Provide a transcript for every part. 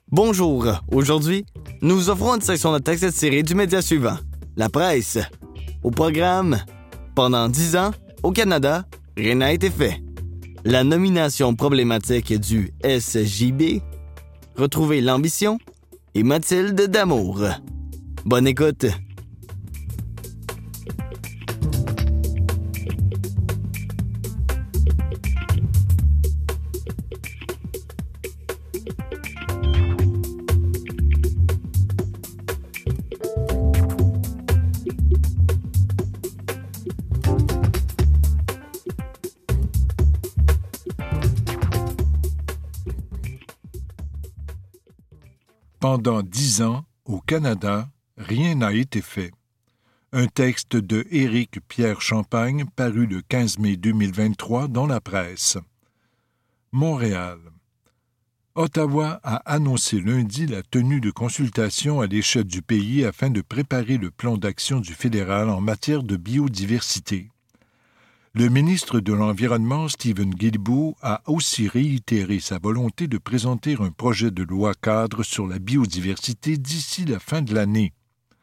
Bonjour, aujourd'hui, nous offrons une section de texte tirée du média suivant, la presse. Au programme, pendant 10 ans, au Canada, rien n'a été fait. La nomination problématique du SJB, retrouver l'ambition et Mathilde d'amour. Bonne écoute. Pendant 10 ans, au Canada, rien n'a été fait. Un texte de Éric Pierre Champagne paru le 15 mai 2023 dans la presse. Montréal. Ottawa a annoncé lundi la tenue de consultations à l'échelle du pays afin de préparer le plan d'action du fédéral en matière de biodiversité. Le ministre de l'Environnement, Steven Guilbeault, a aussi réitéré sa volonté de présenter un projet de loi cadre sur la biodiversité d'ici la fin de l'année.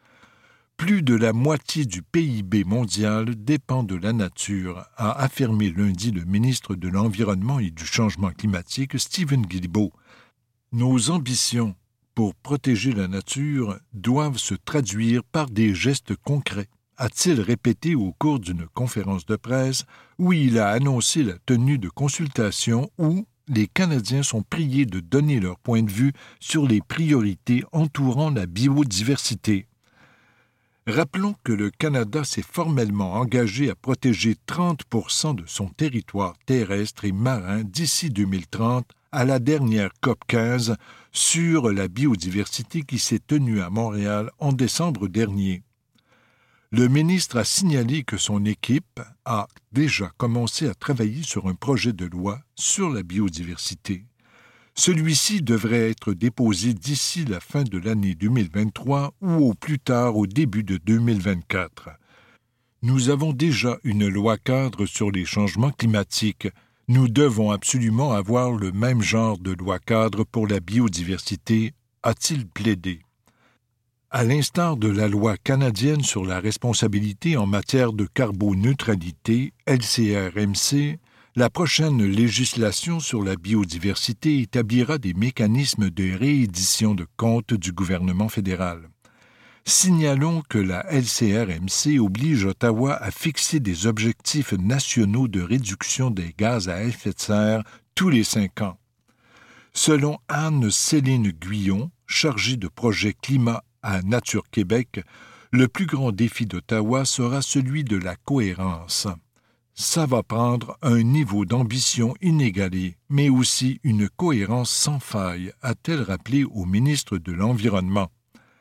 Plus de la moitié du PIB mondial dépend de la nature, a affirmé lundi le ministre de l'Environnement et du Changement climatique, Steven Guilbeault. Nos ambitions pour protéger la nature doivent se traduire par des gestes concrets, a-t-il répété au cours d'une conférence de presse où il a annoncé la tenue de consultations où les Canadiens sont priés de donner leur point de vue sur les priorités entourant la biodiversité. Rappelons que le Canada s'est formellement engagé à protéger 30% de son territoire terrestre et marin d'ici 2030 à la dernière COP15 sur la biodiversité qui s'est tenue à Montréal en décembre dernier. Le ministre a signalé que son équipe a déjà commencé à travailler sur un projet de loi sur la biodiversité. Celui-ci devrait être déposé d'ici la fin de l'année 2023 ou au plus tard au début de 2024. Nous avons déjà une loi cadre sur les changements climatiques. Nous devons absolument avoir le même genre de loi cadre pour la biodiversité, a-t-il plaidé. À l'instar de la loi canadienne sur la responsabilité en matière de carboneutralité, LCR-MC, la prochaine législation sur la biodiversité établira des mécanismes de réédition de comptes du gouvernement fédéral. Signalons que la LCR-MC oblige Ottawa à fixer des objectifs nationaux de réduction des gaz à effet de serre tous les 5 ans. Selon Anne-Céline Guyon, chargée de projet climat à Nature Québec, le plus grand défi d'Ottawa sera celui de la cohérence. Ça va prendre un niveau d'ambition inégalé, mais aussi une cohérence sans faille, a-t-elle rappelé au ministre de l'Environnement.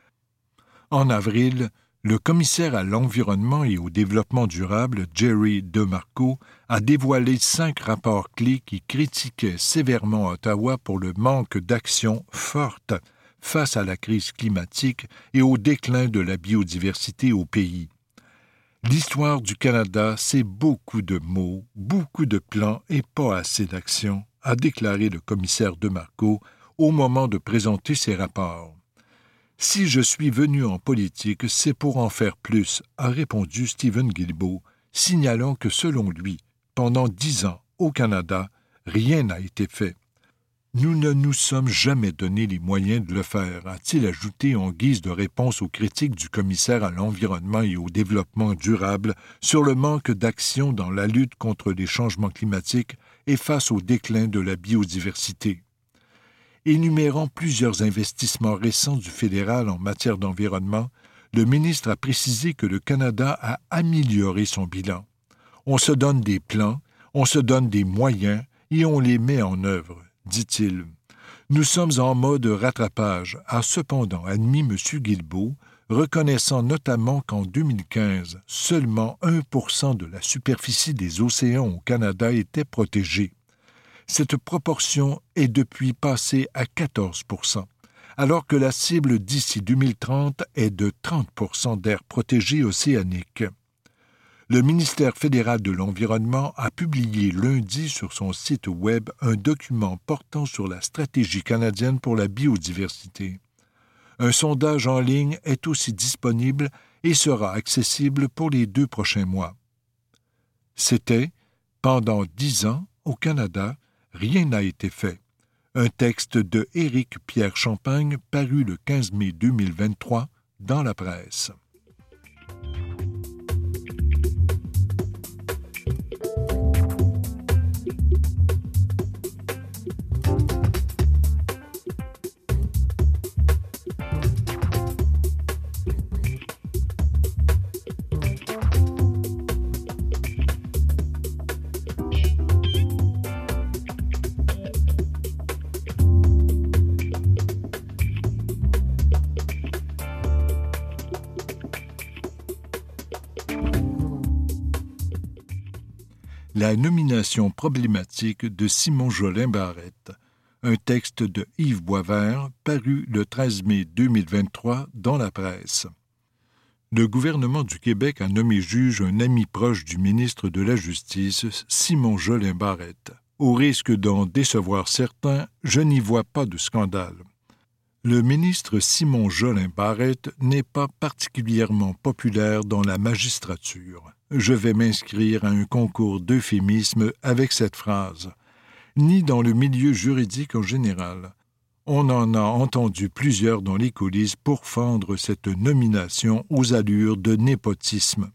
En avril, le commissaire à l'environnement et au développement durable, Jerry DeMarco, a dévoilé 5 rapports clés qui critiquaient sévèrement Ottawa pour le manque d'action forte face à la crise climatique et au déclin de la biodiversité au pays. L'histoire du Canada, c'est beaucoup de mots, beaucoup de plans et pas assez d'action, a déclaré le commissaire DeMarco au moment de présenter ses rapports. « Si je suis venu en politique, c'est pour en faire plus », a répondu Steven Guilbeault, signalant que selon lui, pendant 10 ans, au Canada, rien n'a été fait. Nous ne nous sommes jamais donné les moyens de le faire, a-t-il ajouté en guise de réponse aux critiques du commissaire à l'environnement et au développement durable sur le manque d'action dans la lutte contre les changements climatiques et face au déclin de la biodiversité. Énumérant plusieurs investissements récents du fédéral en matière d'environnement, le ministre a précisé que le Canada a amélioré son bilan. On se donne des plans, on se donne des moyens et on les met en œuvre, dit-il. Nous sommes en mode rattrapage, a cependant admis M. Guilbeault, reconnaissant notamment qu'en 2015, seulement 1% de la superficie des océans au Canada était protégée. Cette proportion est depuis passée à 14%, alors que la cible d'ici 2030 est de 30% d'aires protégées océaniques. Le ministère fédéral de l'Environnement a publié lundi sur son site web un document portant sur la stratégie canadienne pour la biodiversité. Un sondage en ligne est aussi disponible et sera accessible pour les 2 prochains mois. C'était « Pendant 10 ans, au Canada, rien n'a été fait ». Un texte de Éric Pierre Champagne paru le 15 mai 2023 dans la presse. La nomination problématique de Simon Jolin Barrette, un texte de Yves Boisvert paru le 13 mai 2023 dans la presse. Le gouvernement du Québec a nommé juge un ami proche du ministre de la Justice, Simon Jolin Barrette. Au risque d'en décevoir certains, je n'y vois pas de scandale. Le ministre Simon Jolin Barrette n'est pas particulièrement populaire dans la magistrature. Je vais m'inscrire à un concours d'euphémisme avec cette phrase. Ni dans le milieu juridique en général. On en a entendu plusieurs dans les coulisses pour fendre cette nomination aux allures de népotisme.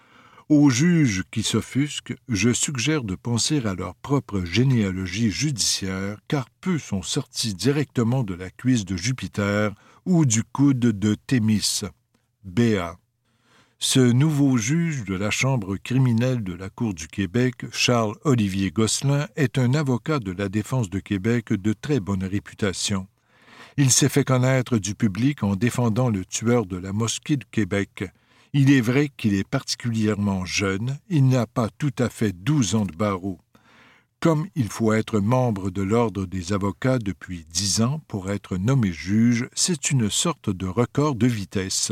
Aux juges qui s'offusquent, je suggère de penser à leur propre généalogie judiciaire, car peu sont sortis directement de la cuisse de Jupiter ou du coude de Thémis. B.A. Ce nouveau juge de la Chambre criminelle de la Cour du Québec, Charles-Olivier Gosselin, est un avocat de la défense de Québec de très bonne réputation. Il s'est fait connaître du public en défendant le tueur de la mosquée de Québec. Il est vrai qu'il est particulièrement jeune, il n'a pas tout à fait 12 ans de barreau. Comme il faut être membre de l'Ordre des avocats depuis 10 ans pour être nommé juge, c'est une sorte de record de vitesse.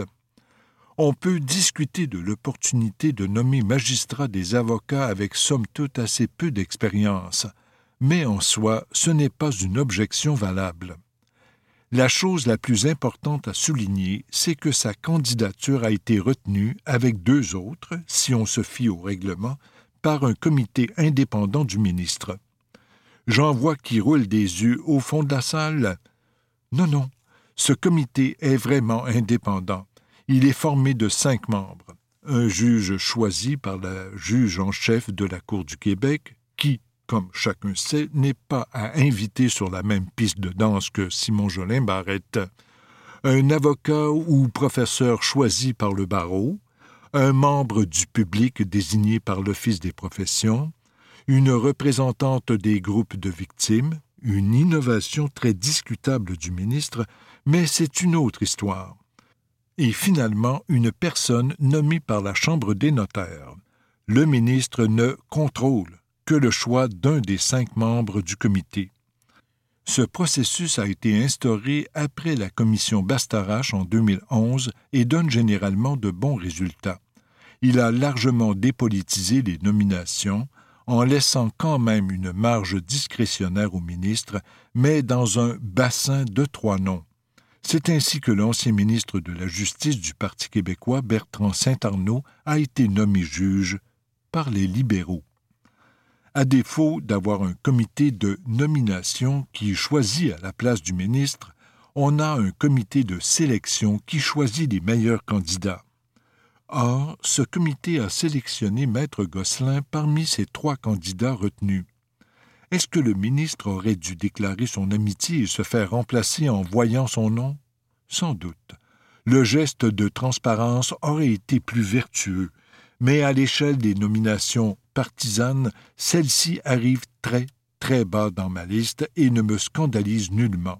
On peut discuter de l'opportunité de nommer magistrat des avocats avec somme toute assez peu d'expérience, mais en soi, ce n'est pas une objection valable. La chose la plus importante à souligner, c'est que sa candidature a été retenue avec 2 autres, si on se fie au règlement, par un comité indépendant du ministre. J'en vois qui roulent des yeux au fond de la salle. Non, ce comité est vraiment indépendant. Il est formé de 5 membres. Un juge choisi par la juge en chef de la Cour du Québec, qui, comme chacun sait, n'est pas à inviter sur la même piste de danse que Simon Jolin Barrette. Un avocat ou professeur choisi par le barreau, un membre du public désigné par l'Office des professions, une représentante des groupes de victimes, une innovation très discutable du ministre, mais c'est une autre histoire. Et finalement, une personne nommée par la Chambre des notaires. Le ministre ne contrôle que le choix d'un des 5 membres du comité. Ce processus a été instauré après la commission Bastarache en 2011 et donne généralement de bons résultats. Il a largement dépolitisé les nominations, en laissant quand même une marge discrétionnaire au ministre, mais dans un bassin de 3 noms. C'est ainsi que l'ancien ministre de la Justice du Parti québécois, Bertrand Saint-Arnaud, a été nommé juge par les libéraux. À défaut d'avoir un comité de nomination qui choisit à la place du ministre, on a un comité de sélection qui choisit les meilleurs candidats. Or, ce comité a sélectionné Maître Gosselin parmi ces 3 candidats retenus. Est-ce que le ministre aurait dû déclarer son amitié et se faire remplacer en voyant son nom? Sans doute. Le geste de transparence aurait été plus vertueux, mais à l'échelle des nominations partisanes, celle-ci arrive très, très bas dans ma liste et ne me scandalise nullement.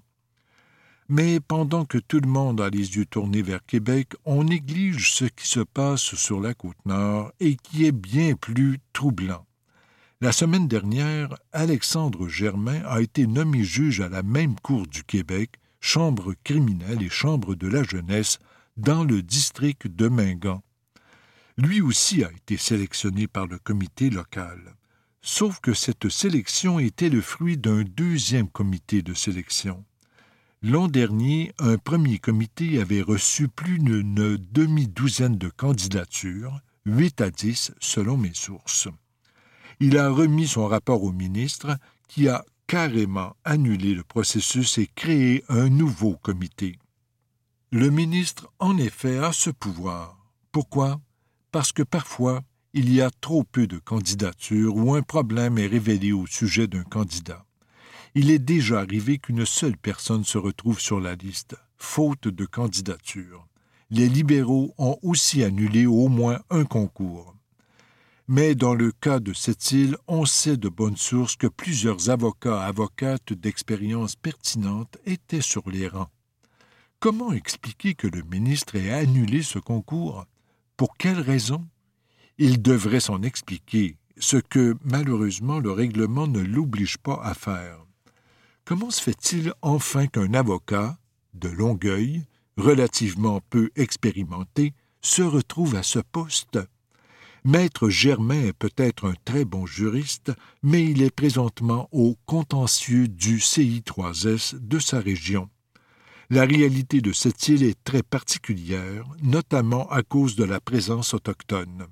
Mais pendant que tout le monde a les yeux tournés vers Québec, on néglige ce qui se passe sur la Côte-Nord et qui est bien plus troublant. La semaine dernière, Alexandre Germain a été nommé juge à la même Cour du Québec, chambre criminelle et chambre de la jeunesse, dans le district de Mingan. Lui aussi a été sélectionné par le comité local. Sauf que cette sélection était le fruit d'un deuxième comité de sélection. L'an dernier, un premier comité avait reçu plus d'une demi-douzaine de candidatures, 8 à 10 selon mes sources. Il a remis son rapport au ministre qui a carrément annulé le processus et créé un nouveau comité. Le ministre, en effet, a ce pouvoir. Pourquoi? Parce que parfois, il y a trop peu de candidatures ou un problème est révélé au sujet d'un candidat. Il est déjà arrivé qu'une seule personne se retrouve sur la liste, faute de candidature. Les libéraux ont aussi annulé au moins un concours. Mais dans le cas de cette île, on sait de bonnes sources que plusieurs avocates d'expérience pertinente étaient sur les rangs. Comment expliquer que le ministre ait annulé ce concours? Pour quelle raison? Il devrait s'en expliquer, ce que, malheureusement, le règlement ne l'oblige pas à faire. Comment se fait-il enfin qu'un avocat, de Longueuil, relativement peu expérimenté, se retrouve à ce poste? Maître Germain est peut-être un très bon juriste, mais il est présentement au contentieux du CI3S de sa région. La réalité de cette île est très particulière, notamment à cause de la présence autochtone.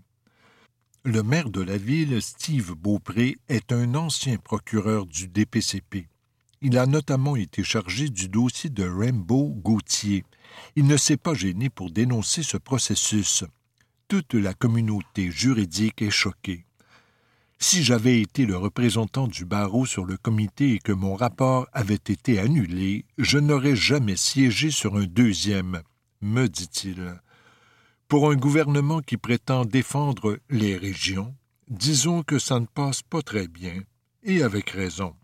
Le maire de la ville, Steve Beaupré, est un ancien procureur du DPCP. Il a notamment été chargé du dossier de Rainbow Gauthier. Il ne s'est pas gêné pour dénoncer ce processus. Toute la communauté juridique est choquée. Si j'avais été le représentant du barreau sur le comité et que mon rapport avait été annulé, je n'aurais jamais siégé sur un deuxième, me dit-il. Pour un gouvernement qui prétend défendre les régions, disons que ça ne passe pas très bien, et avec raison.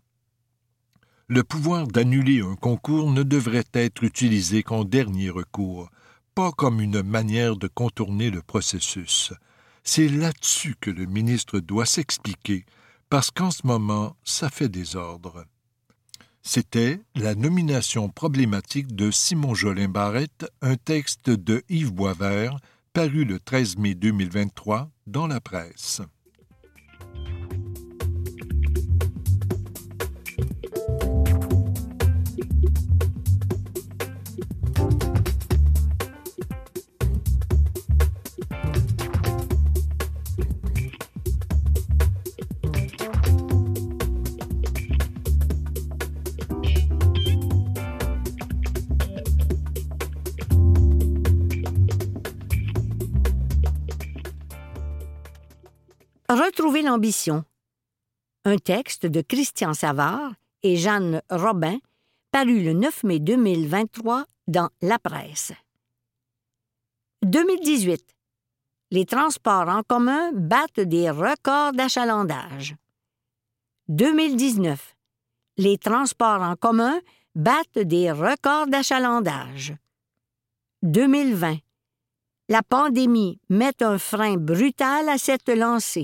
Le pouvoir d'annuler un concours ne devrait être utilisé qu'en dernier recours, pas comme une manière de contourner le processus. C'est là-dessus que le ministre doit s'expliquer, parce qu'en ce moment, ça fait désordre. C'était La nomination problématique de Simon Jolin-Barrette, un texte de Yves Boisvert, paru le 13 mai 2023 dans la presse. Retrouver l'ambition. Un texte de Christian Savard et Jeanne Robin, paru le 9 mai 2023 dans La Presse. 2018. Les transports en commun battent des records d'achalandage. 2019. Les transports en commun battent des records d'achalandage. 2020. La pandémie met un frein brutal à cette lancée.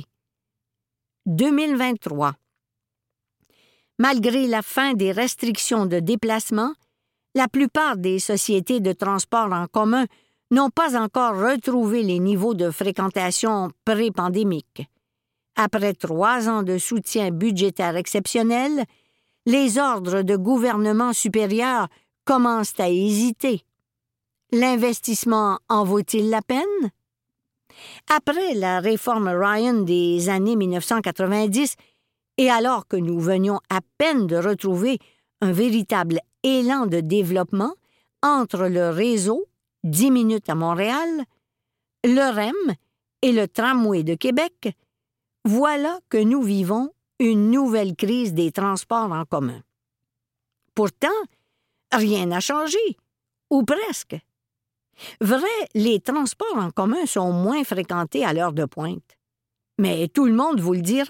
2023. Malgré la fin des restrictions de déplacement, la plupart des sociétés de transport en commun n'ont pas encore retrouvé les niveaux de fréquentation pré-pandémiques. Après 3 ans de soutien budgétaire exceptionnel, les ordres de gouvernement supérieurs commencent à hésiter. L'investissement en vaut-il la peine? Après la réforme Ryan des années 1990, et alors que nous venions à peine de retrouver un véritable élan de développement entre le réseau, 10 minutes à Montréal, le REM et le tramway de Québec, voilà que nous vivons une nouvelle crise des transports en commun. Pourtant, rien n'a changé, ou presque. Vrai, les transports en commun sont moins fréquentés à l'heure de pointe. Mais tout le monde vous le dira.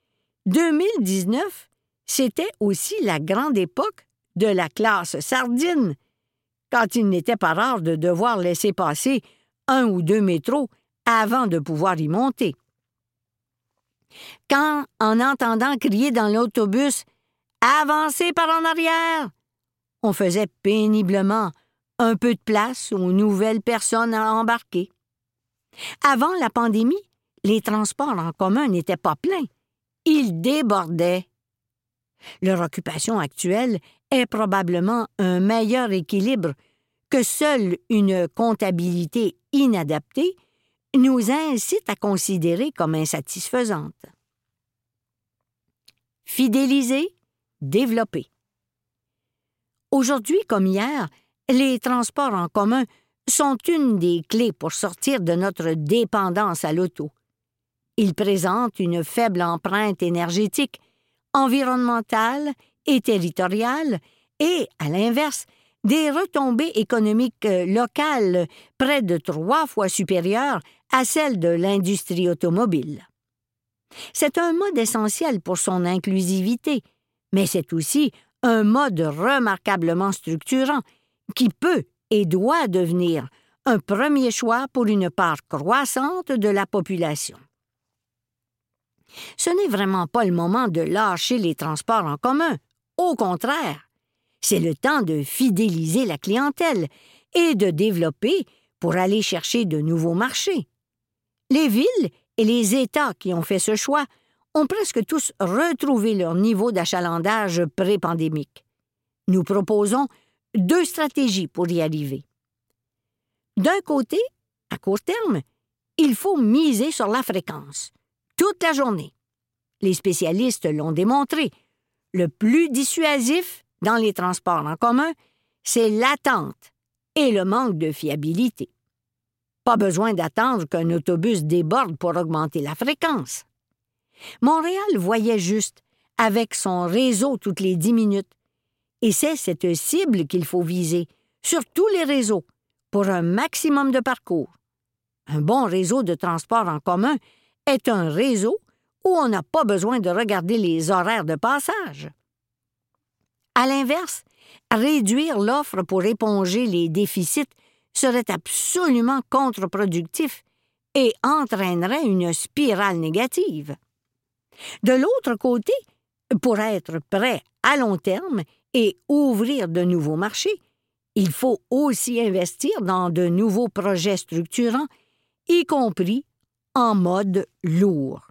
2019, c'était aussi la grande époque de la classe sardine, quand il n'était pas rare de devoir laisser passer 1 ou 2 métros avant de pouvoir y monter. Quand, en entendant crier dans l'autobus « Avancez par en arrière », on faisait péniblement un peu de place aux nouvelles personnes à embarquer. Avant la pandémie, les transports en commun n'étaient pas pleins. Ils débordaient. Leur occupation actuelle est probablement un meilleur équilibre que seule une comptabilité inadaptée nous incite à considérer comme insatisfaisante. Fidéliser, développer. Aujourd'hui comme hier, les transports en commun sont une des clés pour sortir de notre dépendance à l'auto. Ils présentent une faible empreinte énergétique, environnementale et territoriale et, à l'inverse, des retombées économiques locales près de 3 fois supérieures à celles de l'industrie automobile. C'est un mode essentiel pour son inclusivité, mais c'est aussi un mode remarquablement structurant qui peut et doit devenir un premier choix pour une part croissante de la population. Ce n'est vraiment pas le moment de lâcher les transports en commun. Au contraire, c'est le temps de fidéliser la clientèle et de développer pour aller chercher de nouveaux marchés. Les villes et les États qui ont fait ce choix ont presque tous retrouvé leur niveau d'achalandage pré-pandémique. Nous proposons 2 stratégies pour y arriver. D'un côté, à court terme, il faut miser sur la fréquence, toute la journée. Les spécialistes l'ont démontré. Le plus dissuasif dans les transports en commun, c'est l'attente et le manque de fiabilité. Pas besoin d'attendre qu'un autobus déborde pour augmenter la fréquence. Montréal voyait juste, avec son réseau toutes les 10 minutes. Et c'est cette cible qu'il faut viser, sur tous les réseaux, pour un maximum de parcours. Un bon réseau de transport en commun est un réseau où on n'a pas besoin de regarder les horaires de passage. À l'inverse, réduire l'offre pour éponger les déficits serait absolument contre-productif et entraînerait une spirale négative. De l'autre côté, pour être prêt à long terme et ouvrir de nouveaux marchés, il faut aussi investir dans de nouveaux projets structurants, y compris en mode lourd.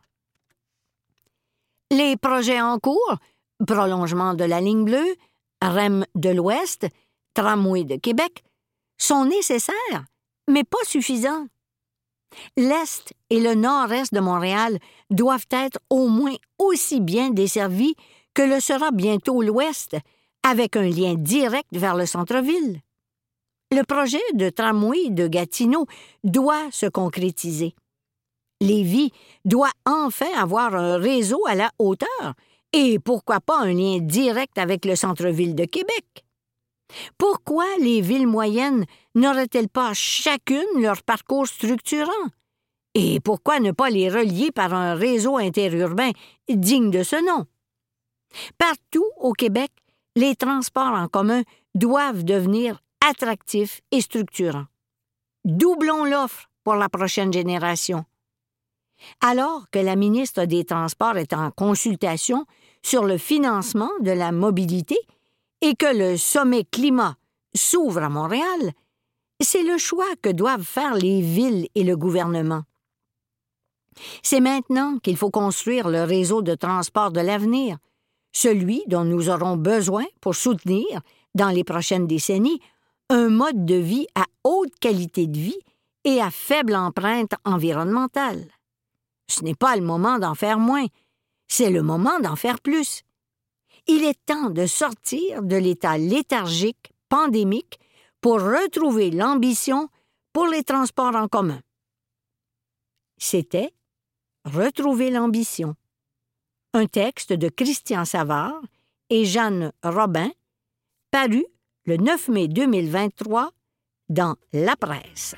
Les projets en cours, prolongement de la ligne bleue, REM de l'Ouest, Tramway de Québec, sont nécessaires, mais pas suffisants. L'Est et le Nord-Est de Montréal doivent être au moins aussi bien desservis que le sera bientôt l'Ouest, avec un lien direct vers le centre-ville. Le projet de tramway de Gatineau doit se concrétiser. Lévis doit enfin avoir un réseau à la hauteur et pourquoi pas un lien direct avec le centre-ville de Québec. Pourquoi les villes moyennes n'auraient-elles pas chacune leur parcours structurant? Et pourquoi ne pas les relier par un réseau interurbain digne de ce nom? Partout au Québec, les transports en commun doivent devenir attractifs et structurants. Doublons l'offre pour la prochaine génération. Alors que la ministre des Transports est en consultation sur le financement de la mobilité et que le sommet climat s'ouvre à Montréal, c'est le choix que doivent faire les villes et le gouvernement. C'est maintenant qu'il faut construire le réseau de transport de l'avenir, celui dont nous aurons besoin pour soutenir, dans les prochaines décennies, un mode de vie à haute qualité de vie et à faible empreinte environnementale. Ce n'est pas le moment d'en faire moins, c'est le moment d'en faire plus. Il est temps de sortir de l'état léthargique, pandémique, pour retrouver l'ambition pour les transports en commun. C'était « Retrouver l'ambition », un texte de Christian Savard et Jeanne Robin, paru le 9 mai 2023 dans La Presse.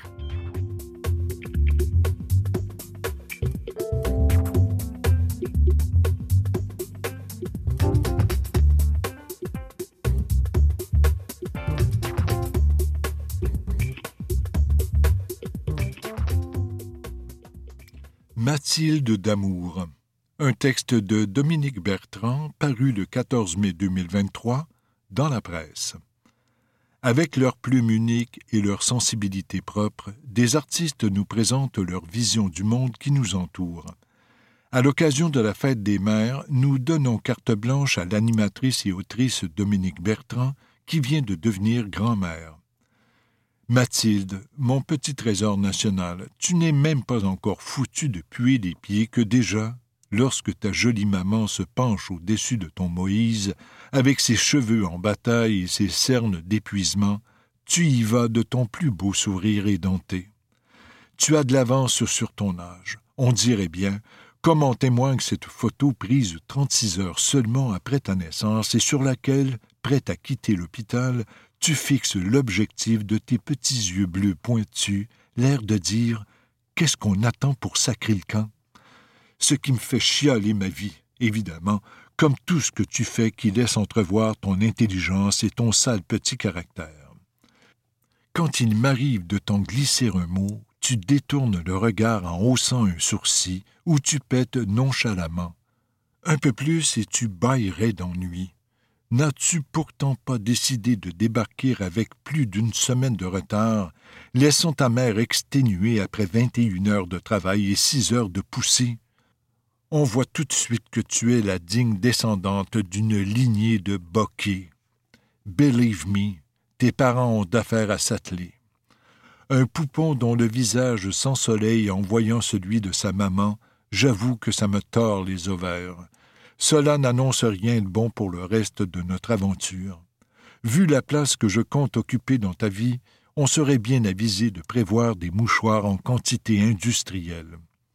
Mathilde d'amour, un texte de Dominique Bertrand paru le 14 mai 2023 dans La Presse. Avec leur plume unique et leur sensibilité propre, des artistes nous présentent leur vision du monde qui nous entoure. À l'occasion de la fête des mères, nous donnons carte blanche à l'animatrice et autrice Dominique Bertrand, qui vient de devenir grand-mère. Mathilde, mon petit trésor national, tu n'es même pas encore foutu de puer les pieds que déjà, lorsque ta jolie maman se penche au-dessus de ton Moïse, avec ses cheveux en bataille et ses cernes d'épuisement, tu y vas de ton plus beau sourire édenté. Tu as de l'avance sur ton âge. On dirait bien, comme en témoigne cette photo prise 36 heures seulement après ta naissance et sur laquelle, prête à quitter l'hôpital, tu fixes l'objectif de tes petits yeux bleus pointus, l'air de dire « Qu'est-ce qu'on attend pour sacrer le camp ?» Ce qui me fait chialer ma vie, évidemment, comme tout ce que tu fais qui laisse entrevoir ton intelligence et ton sale petit caractère. Quand il m'arrive de t'en glisser un mot, tu détournes le regard en haussant un sourcil ou tu pètes nonchalamment. Un peu plus et tu bâillerais d'ennui. N'as-tu pourtant pas décidé de débarquer avec plus d'une semaine de retard, laissant ta mère exténuée après 21 heures de travail et 6 heures de poussée? On voit tout de suite que tu es la digne descendante d'une lignée de Bocquet. Believe me, tes parents ont d'affaires à s'atteler. Un poupon dont le visage s'ensoleille en voyant celui de sa maman, j'avoue que ça me tord les ovaires. Cela n'annonce rien de bon pour le reste de notre aventure. Vu la place que je compte occuper dans ta vie, on serait bien avisé de prévoir des mouchoirs en quantité industrielle.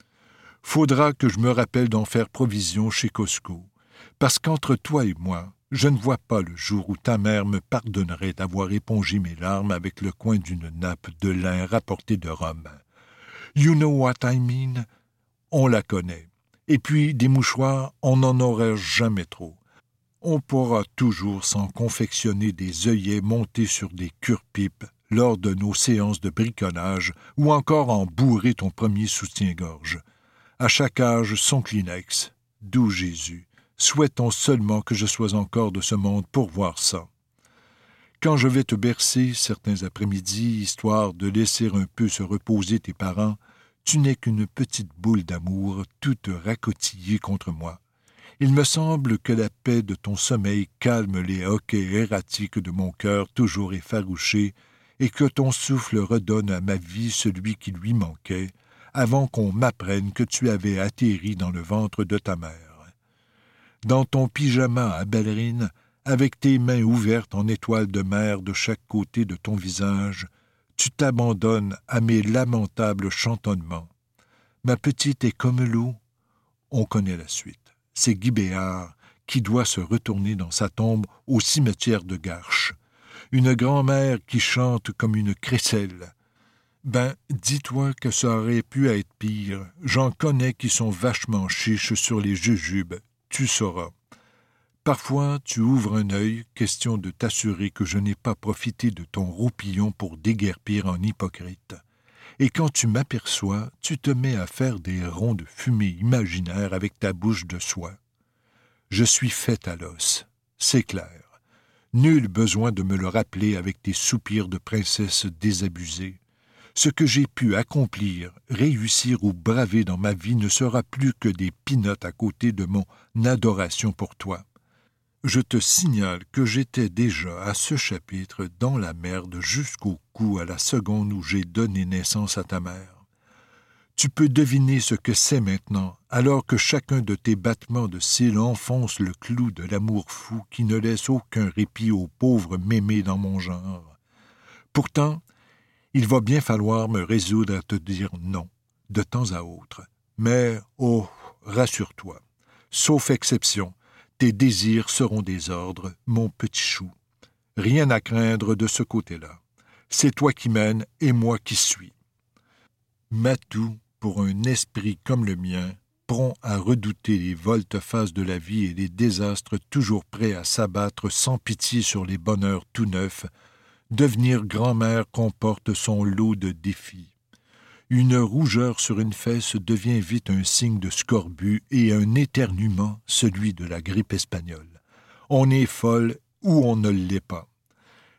Faudra que je me rappelle d'en faire provision chez Costco, parce qu'entre toi et moi, je ne vois pas le jour où ta mère me pardonnerait d'avoir épongé mes larmes avec le coin d'une nappe de lin rapportée de Rome. You know what I mean? On la connaît. Et puis, des mouchoirs, on n'en aura jamais trop. On pourra toujours s'en confectionner des œillets montés sur des cure-pipes lors de nos séances de bricolage ou encore en bourrer ton premier soutien-gorge. À chaque âge, son Kleenex. Doux Jésus, souhaitons seulement que je sois encore de ce monde pour voir ça. Quand je vais te bercer certains après-midi, histoire de laisser un peu se reposer tes parents, tu n'es qu'une petite boule d'amour toute racotillée contre moi. Il me semble que la paix de ton sommeil calme les hoquets erratiques de mon cœur toujours effarouché et que ton souffle redonne à ma vie celui qui lui manquait, avant qu'on m'apprenne que tu avais atterri dans le ventre de ta mère. Dans ton pyjama à ballerine, avec tes mains ouvertes en étoiles de mer de chaque côté de ton visage, tu t'abandonnes à mes lamentables chantonnements. Ma petite est comme l'eau. On connaît la suite. C'est Guy Béard qui doit se retourner dans sa tombe au cimetière de Garches. Une grand-mère qui chante comme une crécelle. Dis-toi que ça aurait pu être pire. J'en connais qui sont vachement chiches sur les jujubes. Tu sauras. Parfois, tu ouvres un œil, question de t'assurer que je n'ai pas profité de ton roupillon pour déguerpir en hypocrite. Et quand tu m'aperçois, tu te mets à faire des ronds de fumée imaginaire avec ta bouche de soie. Je suis faite à l'os, c'est clair. Nul besoin de me le rappeler avec tes soupirs de princesse désabusée. Ce que j'ai pu accomplir, réussir ou braver dans ma vie ne sera plus que des pinottes à côté de mon adoration pour toi. Je te signale que j'étais déjà à ce chapitre dans la merde jusqu'au cou à la seconde où j'ai donné naissance à ta mère. Tu peux deviner ce que c'est maintenant, alors que chacun de tes battements de cils enfonce le clou de l'amour fou qui ne laisse aucun répit aux pauvres mémés dans mon genre. Pourtant, il va bien falloir me résoudre à te dire non, de temps à autre. Mais, rassure-toi, sauf exception, tes désirs seront des ordres, mon petit chou. Rien à craindre de ce côté-là. C'est toi qui mènes et moi qui suis. Matou, pour un esprit comme le mien, prompt à redouter les volte-face de la vie et les désastres toujours prêts à s'abattre sans pitié sur les bonheurs tout neufs, devenir grand-mère comporte son lot de défis. Une rougeur sur une fesse devient vite un signe de scorbut et un éternuement, celui de la grippe espagnole. On est folle ou on ne l'est pas.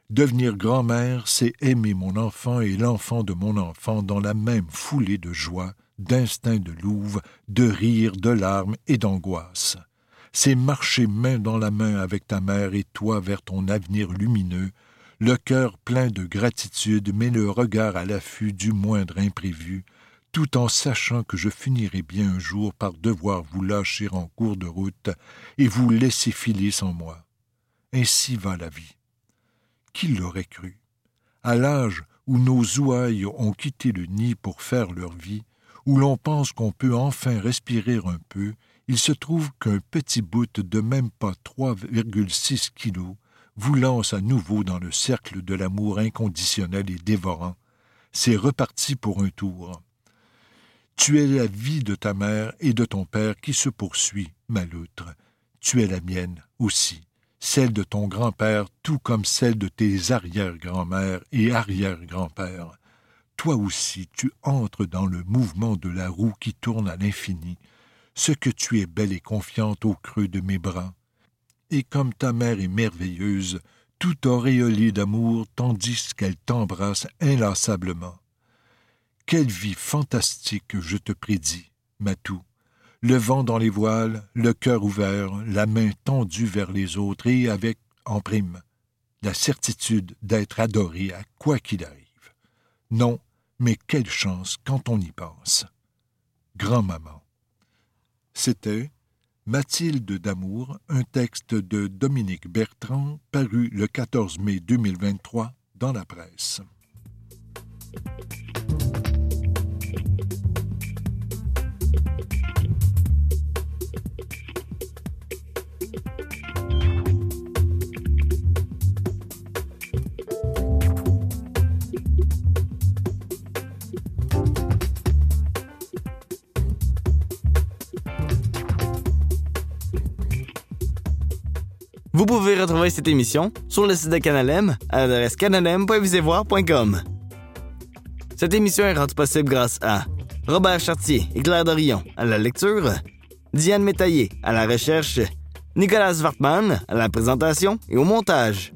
Devenir grand-mère, c'est aimer mon enfant et l'enfant de mon enfant dans la même foulée de joie, d'instinct de louve, de rire, de larmes et d'angoisse. C'est marcher main dans la main avec ta mère et toi vers ton avenir lumineux, le cœur plein de gratitude, mais le regard à l'affût du moindre imprévu, tout en sachant que je finirai bien un jour par devoir vous lâcher en cours de route et vous laisser filer sans moi. Ainsi va la vie. Qui l'aurait cru? À l'âge où nos ouailles ont quitté le nid pour faire leur vie, où l'on pense qu'on peut enfin respirer un peu, il se trouve qu'un petit bout de même pas 3,6 kilos vous lance à nouveau dans le cercle de l'amour inconditionnel et dévorant. C'est reparti pour un tour. Tu es la vie de ta mère et de ton père qui se poursuit, ma loutre. Tu es la mienne aussi, celle de ton grand-père, tout comme celle de tes arrière-grand-mères et arrière-grands-pères. Toi aussi, tu entres dans le mouvement de la roue qui tourne à l'infini, ce que tu es belle et confiante au creux de mes bras. Et comme ta mère est merveilleuse, tout auréolée d'amour, tandis qu'elle t'embrasse inlassablement. Quelle vie fantastique je te prédis, Matou, le vent dans les voiles, le cœur ouvert, la main tendue vers les autres et avec, en prime, la certitude d'être adoré à quoi qu'il arrive. Non, mais quelle chance quand on y pense. Grand-maman. C'était Mathilde d'amour, un texte de Dominique Bertrand, paru le 14 mai 2023 dans la presse. Vous pouvez retrouver cette émission sur le site de Canal M à l'adresse canalm.visevoir.com. Cette émission est rendue possible grâce à Robert Chartier et Claire Dorion à la lecture, Diane Métaillé à la recherche, Nicolas Wartman à la présentation et au montage.